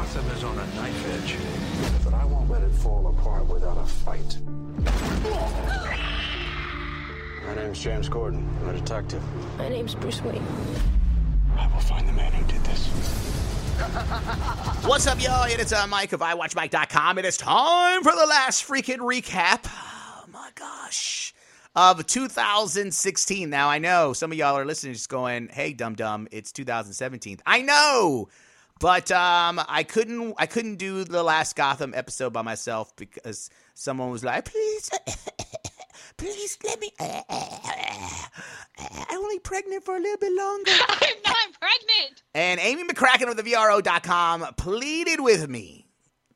Gotham is on a knife edge, but I won't let it fall apart without a fight. My name's James Gordon. I'm a detective. My name's Bruce Wayne. I will find the man who did this. What's up, y'all? It's Mike of iWatchMike.com. It is time for the last freaking recap. Oh, my gosh. Of 2016. Now, I know some of y'all are listening just going, hey, dum-dum, it's 2017. I know! But I couldn't do the last Gotham episode by myself because someone was like, please let me. I'm only pregnant for a little bit longer. I'm not pregnant. And Amy McCracken of the VRO.com pleaded with me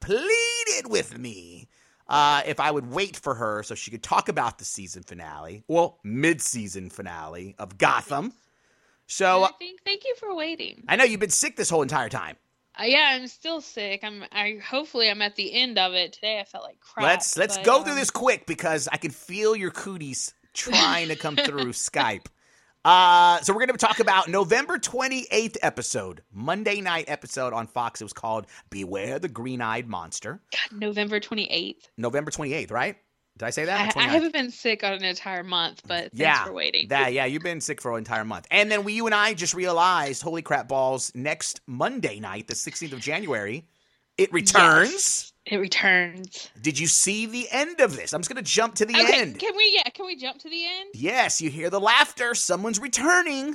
if I would wait for her so she could talk about the season finale, well, mid-season finale of Gotham. So Thank you for waiting. I know you've been sick this whole entire time. Yeah, I'm still sick. Hopefully I'm at the end of it. Today I felt like crap. Let's go through this quick because I can feel your cooties trying to come through Skype. So we're going to talk about November 28th episode, Monday night episode on Fox. It was called Beware the Green-Eyed Monster. God, November 28th. November 28th, right? Did I say that? I haven't been sick on an entire month, but thanks for waiting. Yeah, you've been sick for an entire month. And then you and I just realized, holy crap balls, next Monday night, the 16th of January, it returns. Yes, it returns. Did you see the end of this? I'm just going to jump to the end. Can we jump to the end? Yes, you hear the laughter. Someone's returning.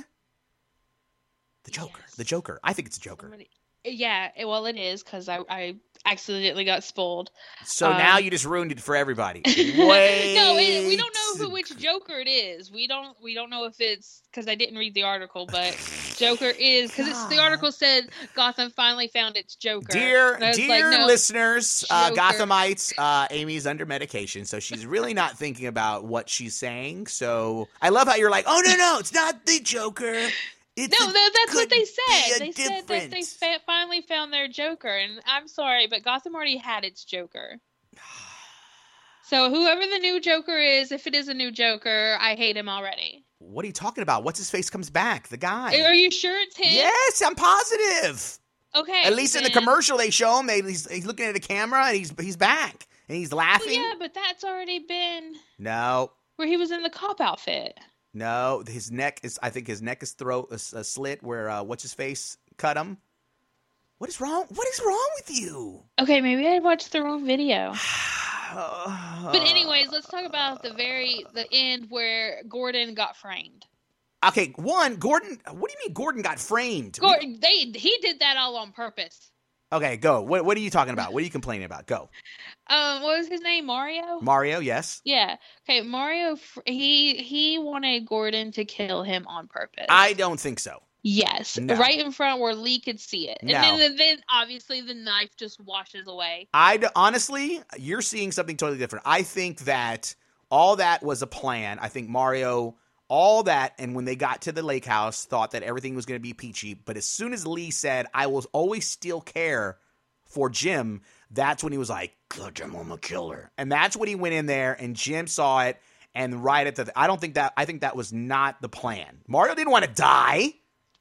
The Joker. Yes. The Joker. I think it's a Joker. Yeah, well, it is because I accidentally got spoiled. So now you just ruined it for everybody. No, we don't know which Joker it is. We don't know if it's because I didn't read the article, but Joker is because the article said Gotham finally found its Joker. Dear listeners, Joker. Gothamites, Amy's under medication, so she's really not thinking about what she's saying. So I love how you're like, oh no, it's not the Joker. That's what they said. They said that they finally found their Joker, and I'm sorry, but Gotham already had its Joker. So whoever the new Joker is, if it is a new Joker, I hate him already. What are you talking about? What's his face comes back? The guy. Are you sure it's him? Yes, I'm positive. Okay. At least in the commercial they show him. He's looking at a camera and he's back and he's laughing. Well, yeah, but that's already been no. Where he was in the cop outfit. No, his neck is. I think his neck is a slit where what's his face cut him. What is wrong? What is wrong with you? Okay, maybe I watched the wrong video. But anyways, let's talk about the end where Gordon got framed. Okay, Gordon. What do you mean Gordon got framed? He did that all on purpose. Okay, go. What are you talking about? What are you complaining about? Go. What was his name? Mario? Mario, yes. Yeah. Okay, Mario, he wanted Gordon to kill him on purpose. I don't think so. Yes. No. Right in front where Lee could see it. No. And then obviously the knife just washes away. Honestly, you're seeing something totally different. I think that all that was a plan. I think Mario, all that, and when they got to the lake house, thought that everything was going to be peachy. But as soon as Lee said, I will always still care for Jim, that's when he was like, Jim, I'm a killer. And that's when he went in there, and Jim saw it, and right at the... I think that was not the plan. Mario didn't want to die.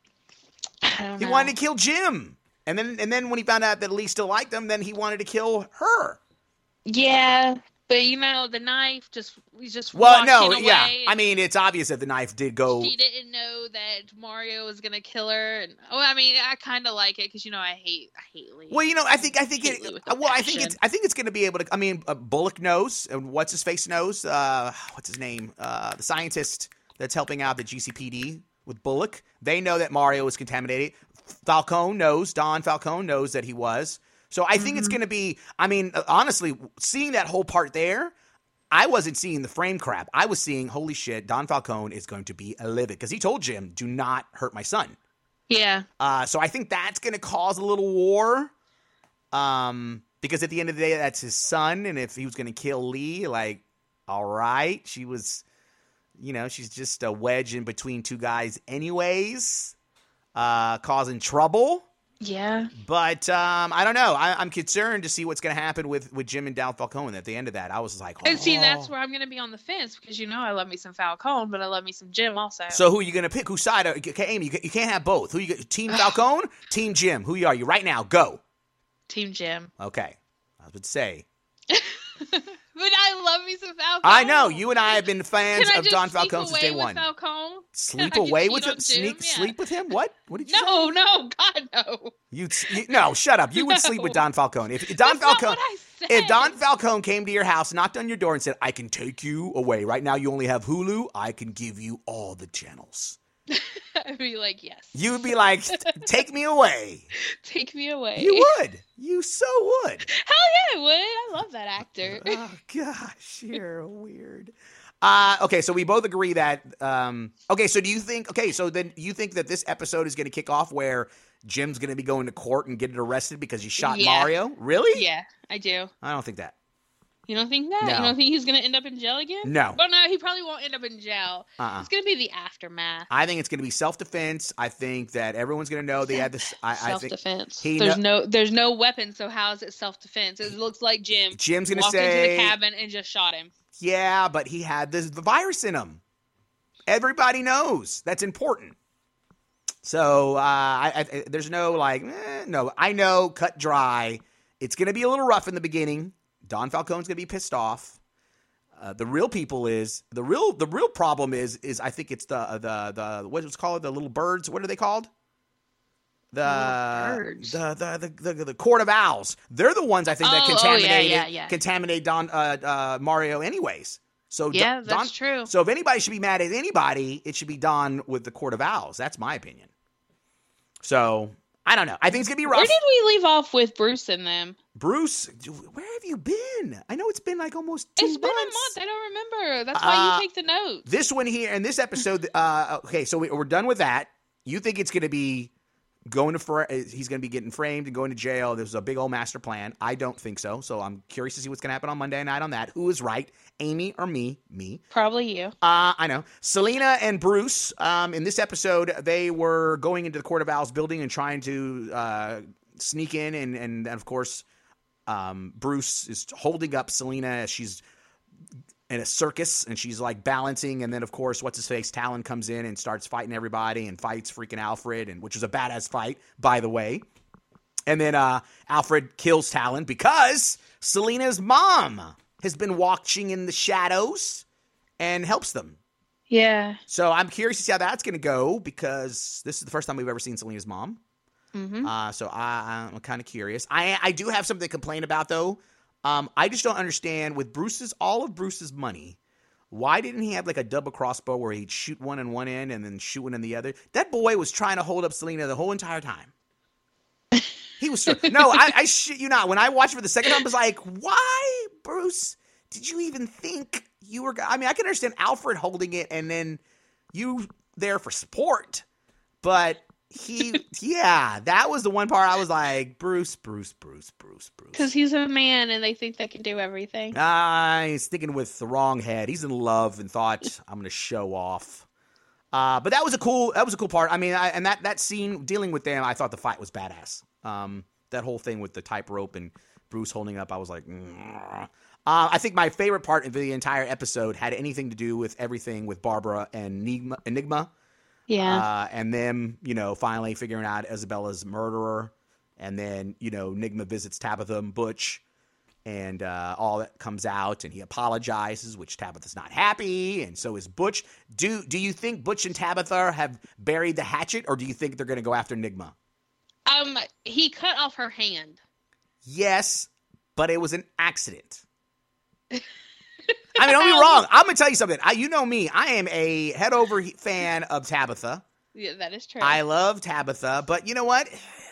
He wanted to kill Jim. And then when he found out that Lee still liked him, then he wanted to kill her. Yeah. But, the knife was just well, walking no, away. yeah. I mean, it's obvious that the knife did go... She didn't know that Mario was going to kill her. And, I kind of like it because, I hate Lee. Well, I think it's going to be able to... Bullock knows, and what's his face knows. What's his name? The scientist that's helping out the GCPD with Bullock. They know that Mario is contaminated. Don Falcone knows that he was. So I think it's going to be, honestly, seeing that whole part there, I wasn't seeing the frame crap. I was seeing, holy shit, Don Falcone is going to be livid. Because he told Jim, do not hurt my son. Yeah. So I think that's going to cause a little war. Because at the end of the day, that's his son. And if he was going to kill Lee, all right. She was, she's just a wedge in between two guys anyways. Causing trouble. Yeah. But I don't know. I'm concerned to see what's going to happen with Jim and Don Falcone. At the end of that, I was like, oh. And see, that's where I'm going to be on the fence because, I love me some Falcone, but I love me some Jim also. So who are you going to pick? Whose side? Okay, Amy, you can't have both. Who you Team Falcone? Team Jim? Who are you right now? Go. Team Jim. Okay. I would say. But I love me some Falcone. I know. You and I have been fans of Don Falcone Falcone since day one. Falcone? Sleep away with him? Sleep with him? What? What did you say? No, God, no. No, shut up. You would sleep with Don Falcone. If Don That's Falcone, not what I said. if Don Falcone came to your house, knocked on your door, and said, "I can take you away. Right now, you only have Hulu. I can give you all the channels." I'd be like, yes. You would be like, "Take me away." Take me away. You would. You so would. Hell yeah, I would. I love that actor. Oh gosh, you're weird. Okay, so we both agree that. Okay, so do you think? Okay, so then you think that this episode is going to kick off where Jim's going to be going to court and getting arrested because he shot Mario? Really? Yeah, I do. I don't think that. You don't think that? No. You don't think he's going to end up in jail again? No. Well, no, he probably won't end up in jail. It's going to be the aftermath. I think it's going to be self-defense. I think that everyone's going to know they had this. Self-defense. There's no weapon, so how is it self-defense? It looks like Jim's going to walked say into the cabin and just shot him. Yeah, but he had the virus in him. Everybody knows. That's important. So there's no no. I know, cut dry. It's going to be a little rough in the beginning. Don Falcone's going to be pissed off. The real problem is I think it's the what was it called, the little birds. What are they called? The Court of Owls. They're the ones I think that contaminate Don Mario anyways. So yeah, that's true. So if anybody should be mad at anybody, it should be Don with the Court of Owls. That's my opinion. So I don't know. I think it's gonna be rough. Where did we leave off with Bruce and them? Bruce, where have you been? I know it's been like almost 2 months. It's been a month. I don't remember. That's why you take the notes. This one here in this episode. Okay, so we're done with that. You think it's gonna be he's going to be getting framed and going to jail. There's a big old master plan. I don't think so. So I'm curious to see what's going to happen on Monday night on that. Who is right? Amy or me? Me. Probably you. I know. Selena and Bruce, in this episode, they were going into the Court of Owls building and trying to sneak in. And of course, Bruce is holding up Selena as she's in a circus and she's like balancing, and then of course what's-his-face Talon comes in and starts fighting everybody and fights freaking Alfred, and which was a badass fight, by the way. And then Alfred kills Talon because Selena's mom has been watching in the shadows and helps them. Yeah. So I'm curious to see how that's going to go because this is the first time we've ever seen Selena's mom. Mm-hmm. So I'm kind of curious. I do have something to complain about though. I just don't understand with all of Bruce's money. Why didn't he have like a double crossbow where he'd shoot one in one end and then shoot one in the other? That boy was trying to hold up Selena the whole entire time. He was no, I shit you not. When I watched it for the second time, I was like, why, Bruce? Did you even think you were? I mean, I can understand Alfred holding it and then you there for support, but. That was the one part I was like, Bruce. Because he's a man and they think they can do everything. He's thinking with the wrong head. He's in love and thought, I'm going to show off. But that was a cool part. I mean, and that scene dealing with them, I thought the fight was badass. That whole thing with the tightrope and Bruce holding up, I was like, I think my favorite part of the entire episode had anything to do with everything with Barbara and Enigma. Yeah. And them, finally figuring out Isabella's murderer. And then, Enigma visits Tabitha and Butch. And all that comes out. And he apologizes, which Tabitha's not happy. And so is Butch. Do you think Butch and Tabitha have buried the hatchet? Or do you think they're going to go after Enigma? He cut off her hand. Yes, but it was an accident. I mean, don't be wrong. I'm going to tell you something. You know me. I am a head-over fan of Tabitha. Yeah, that is true. I love Tabitha. But you know what?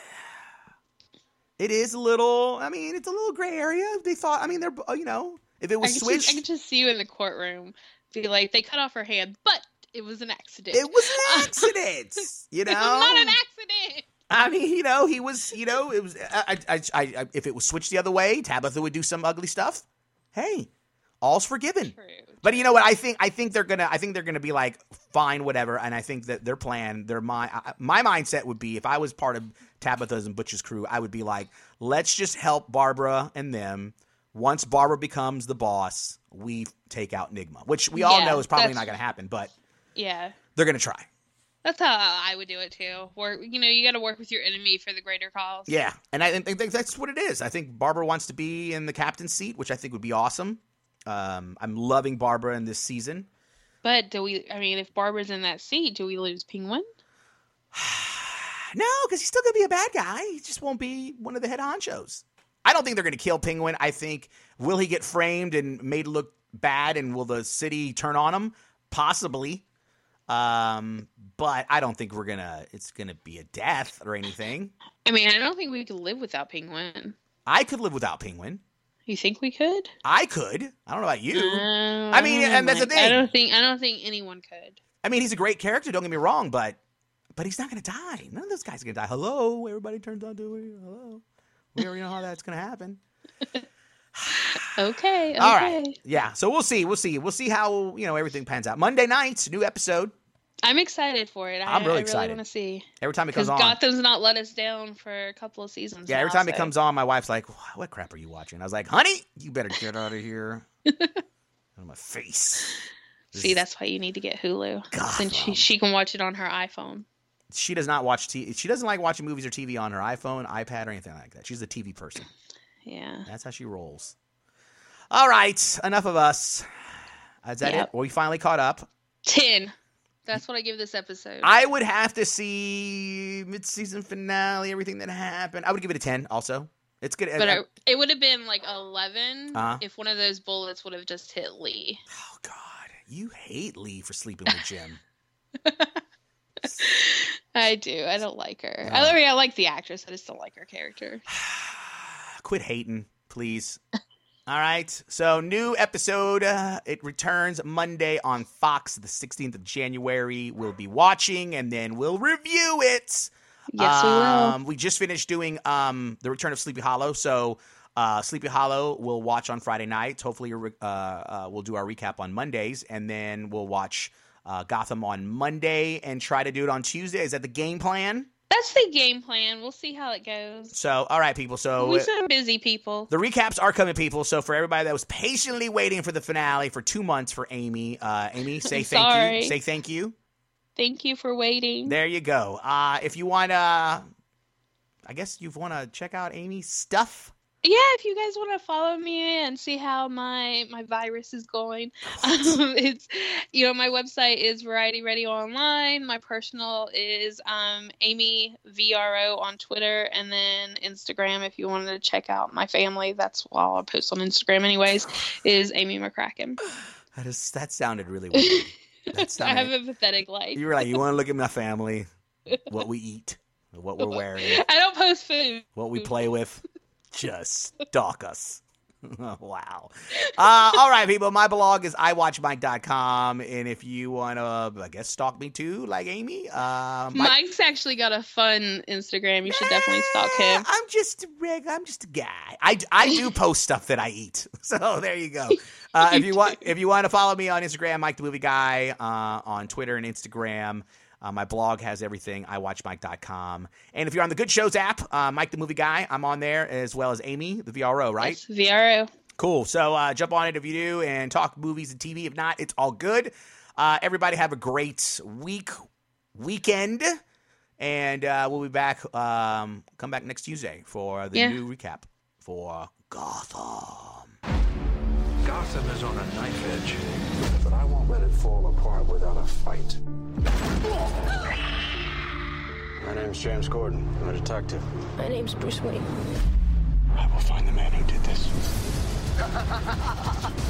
It is a little, it's a little gray area. They thought, they're, if it was switched. I could just see you in the courtroom. Be like, they cut off her hand, but it was an accident. It was an accident. It was not an accident. He was, it was, if it was switched the other way, Tabitha would do some ugly stuff. Hey. All's forgiven. True. But you know what? I think they're gonna be like, fine, whatever. And I think that their plan, my mindset would be, if I was part of Tabitha's and Butch's crew, I would be like, let's just help Barbara and them. Once Barbara becomes the boss, we take out Enigma, which we all know is probably not gonna happen, but yeah, they're gonna try. That's how I would do it too. You got to work with your enemy for the greater cause. Yeah, and I think that's what it is. I think Barbara wants to be in the captain's seat, which I think would be awesome. I'm loving Barbara in this season. But if Barbara's in that seat, do we lose Penguin? No, because he's still going to be a bad guy. He just won't be one of the head honchos. I don't think they're going to kill Penguin. I think, will he get framed and made look bad, and will the city turn on him? Possibly. But I don't think it's going to be a death or anything. I don't think we could live without Penguin. I could live without Penguin. You think we could? I could. I don't know about you. And that's the thing. I don't think anyone could. He's a great character, don't get me wrong, but he's not going to die. None of those guys are going to die. Hello, everybody turns on to it. Hello. We already know how that's going to happen. Okay. All right. Yeah. So we'll see. We'll see how, everything pans out. Monday night, new episode. I'm excited for it. I'm really excited. I really want to see. Every time it comes on. Because Gotham's not let us down for a couple of seasons. Yeah, every time it comes on, my wife's like, what crap are you watching? I was like, honey, you better get out of here. On my face. See, that's why you need to get Hulu. Gotham. Since she can watch it on her iPhone. She does not watch TV. She doesn't like watching movies or TV on her iPhone, iPad, or anything like that. She's a TV person. Yeah. That's how she rolls. All right. Enough of us. Is that it? Well, we finally caught up. 10. That's what I give this episode. I would have to see mid-season finale, everything that happened. I would give it a 10 also. It's good. But it would have been like 11 if one of those bullets would have just hit Lee. Oh, God. You hate Lee for sleeping with Jim. I do. I don't like her. I like the actress. I just don't like her character. Quit hating, please. All right. So, new episode. It returns Monday on Fox, the 16th of January. We'll be watching, and then we'll review it. Yes, we will. We just finished doing the return of Sleepy Hollow. So, Sleepy Hollow we'll watch on Friday nights. Hopefully, we'll do our recap on Mondays, and then we'll watch Gotham on Monday and try to do it on Tuesday. Is that the game plan? That's the game plan. We'll see how it goes. So, all right, people. So we're some busy people. The recaps are coming, people. So for everybody that was patiently waiting for the finale for 2 months for Amy, Amy, say thank you. Say thank you. Thank you for waiting. There you go. If you want to, I guess you want to check out Amy's stuff. Yeah, if you guys want to follow me and see how my virus is going, it's my website is Variety Radio Online. My personal is Amy VRO on Twitter, and then Instagram. If you wanted to check out my family, that's all I post on Instagram, anyways. Is Amy McCracken. That sounded really weird. I have a pathetic life. You were like, you want to look at my family, what we eat, what we're wearing. I don't post food. What we play with. Just stalk us. Wow. All right, people. My blog is iwatchmike.com. And if you want to, I guess, stalk me too, like Amy. Mike's actually got a fun Instagram. You should definitely stalk him. I'm just a guy. I do post stuff that I eat. So there you go. If you want to follow me on Instagram, Mike the Movie Guy, on Twitter and Instagram. My blog has everything, iwatchmike.com. And if you're on the Good Shows app, Mike the Movie Guy, I'm on there, as well as Amy, the VRO, right? Yes, VRO. Cool. So jump on it if you do and talk movies and TV. If not, it's all good. Everybody have a great weekend. And we'll be back, come back next Tuesday for the new recap for Gotham. Gotham is on a knife edge, but I won't let it fall apart without a fight. My name's James Gordon. I'm a detective. My name's Bruce Wayne. I will find the man who did this.